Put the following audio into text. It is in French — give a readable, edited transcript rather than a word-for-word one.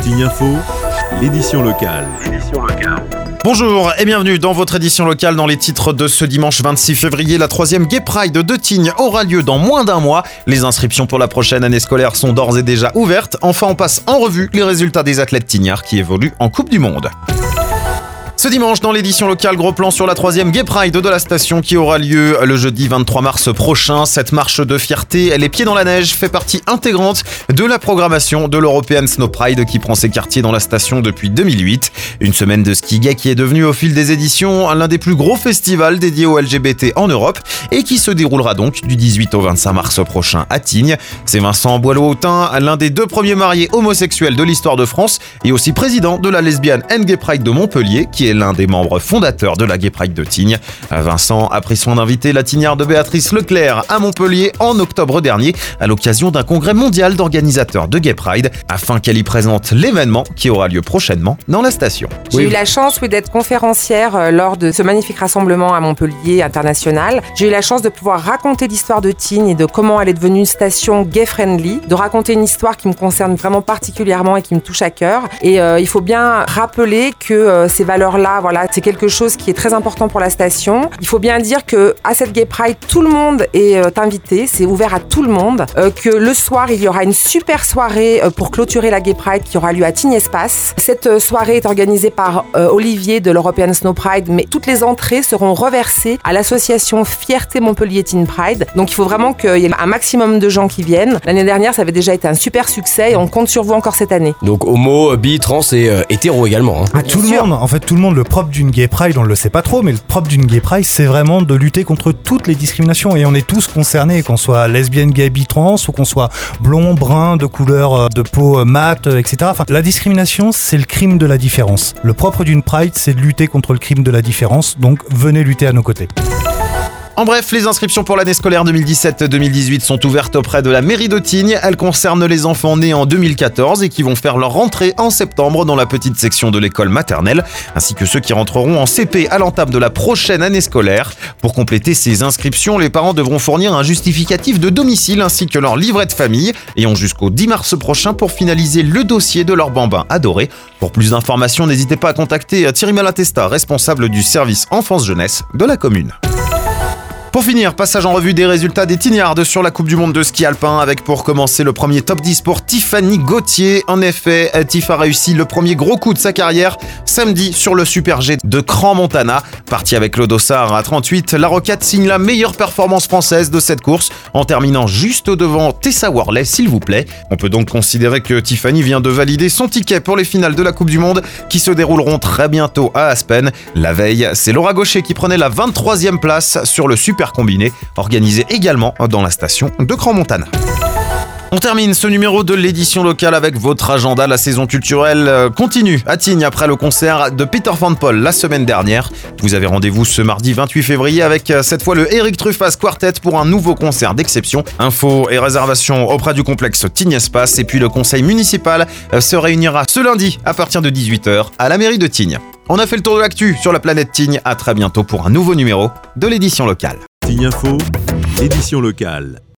Tignes Info, l'édition locale. Bonjour et bienvenue dans votre édition locale. Dans les titres de ce dimanche 26 février, la 3e Gay Pride de Tignes aura lieu dans moins d'un mois. Les inscriptions pour la prochaine année scolaire sont d'ores et déjà ouvertes. Enfin, on passe en revue les résultats des athlètes tignards qui évoluent en Coupe du Monde. Ce dimanche, dans l'édition locale, gros plan sur la 3e Gay Pride de la station qui aura lieu le jeudi 23 mars prochain. Cette marche de fierté, les pieds dans la neige, fait partie intégrante de la programmation de l'European Snow Pride qui prend ses quartiers dans la station depuis 2008. Une semaine de ski gay qui est devenue au fil des éditions l'un des plus gros festivals dédiés aux LGBT en Europe et qui se déroulera donc du 18 au 25 mars prochain à Tignes. C'est Vincent Boileau-Hautain, l'un des 2 premiers mariés homosexuels de l'histoire de France et aussi président de la Lesbian and Gay Pride de Montpellier, qui est l'un des membres fondateurs de la Gay Pride de Tignes. Vincent a pris soin d'inviter la tignarde Béatrice Leclerc à Montpellier en octobre dernier à l'occasion d'un congrès mondial d'organisateurs de Gay Pride afin qu'elle y présente l'événement qui aura lieu prochainement dans la station. J'ai eu la chance d'être conférencière lors de ce magnifique rassemblement à Montpellier international. J'ai eu la chance de pouvoir raconter l'histoire de Tignes et de comment elle est devenue une station gay-friendly, de raconter une histoire qui me concerne vraiment particulièrement et qui me touche à cœur. Et il faut bien rappeler que ces valeurs-là, c'est quelque chose qui est très important pour la station. Il faut bien dire que à cette Gay Pride, tout le monde est invité, c'est ouvert à tout le monde. Que le soir, il y aura une super soirée pour clôturer la Gay Pride qui aura lieu à Tignes Espace. Cette soirée est organisée par Olivier de l'European Snow Pride, mais toutes les entrées seront reversées à l'association Fierté Montpellier Teen Pride. Donc il faut vraiment qu'il y ait un maximum de gens qui viennent. L'année dernière, ça avait déjà été un super succès et on compte sur vous encore cette année. Donc homo, bi, trans et hétéro également. Tout le monde, en fait tout le monde. Le propre d'une Gay Pride, on le sait pas trop, mais le propre d'une Gay Pride, c'est vraiment de lutter contre toutes les discriminations et on est tous concernés, qu'on soit lesbienne, gay, bi, trans ou qu'on soit blond, brun, de couleur de peau mate, etc. Enfin, la discrimination, c'est le crime de la différence. Le propre d'une Pride, c'est de lutter contre le crime de la différence, donc venez lutter à nos côtés. En bref, les inscriptions pour l'année scolaire 2017-2018 sont ouvertes auprès de la mairie de Tignes. Elles concernent les enfants nés en 2014 et qui vont faire leur rentrée en septembre dans la petite section de l'école maternelle, ainsi que ceux qui rentreront en CP à l'entame de la prochaine année scolaire. Pour compléter ces inscriptions, les parents devront fournir un justificatif de domicile ainsi que leur livret de famille et ont jusqu'au 10 mars prochain pour finaliser le dossier de leur bambin adoré. Pour plus d'informations, n'hésitez pas à contacter Thierry Malatesta, responsable du service enfance-jeunesse de la commune. Pour finir, passage en revue des résultats des Tignardes sur la Coupe du Monde de ski alpin avec pour commencer le premier top 10 pour Tiffany Gauthier. En effet, Tiff a réussi le premier gros coup de sa carrière samedi sur le Super G de Crans-Montana. Partie avec le dossard à 38, la Roquette signe la meilleure performance française de cette course en terminant juste devant Tessa Worley, s'il vous plaît. On peut donc considérer que Tiffany vient de valider son ticket pour les finales de la Coupe du Monde qui se dérouleront très bientôt à Aspen. La veille, c'est Laura Gaucher qui prenait la 23e place sur le Super Combiné, organisé également dans la station de Crans-Montana. On termine ce numéro de l'édition locale avec votre agenda. La saison culturelle continue à Tignes après le concert de Peter Van Paul la semaine dernière. Vous avez rendez-vous ce mardi 28 février avec cette fois le Eric Truffaz Quartet pour un nouveau concert d'exception. Infos et réservations auprès du complexe Tignes Espace et puis le conseil municipal se réunira ce lundi à partir de 18h à la mairie de Tignes. On a fait le tour de l'actu sur la planète Tignes. À très bientôt pour un nouveau numéro de l'édition locale. Tignes Info, édition locale.